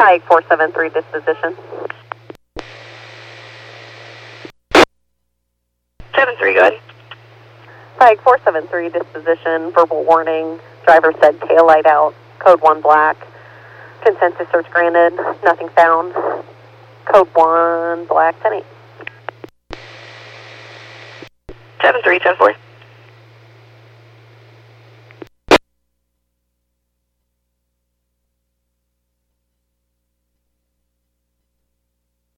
Pike 473 disposition. 7-3, go ahead. Pike 473 disposition, verbal warning. Driver said tail light out, code 1 black. Consensus search granted, nothing found. Code 1 black, 10-8. 7-3, 10-4.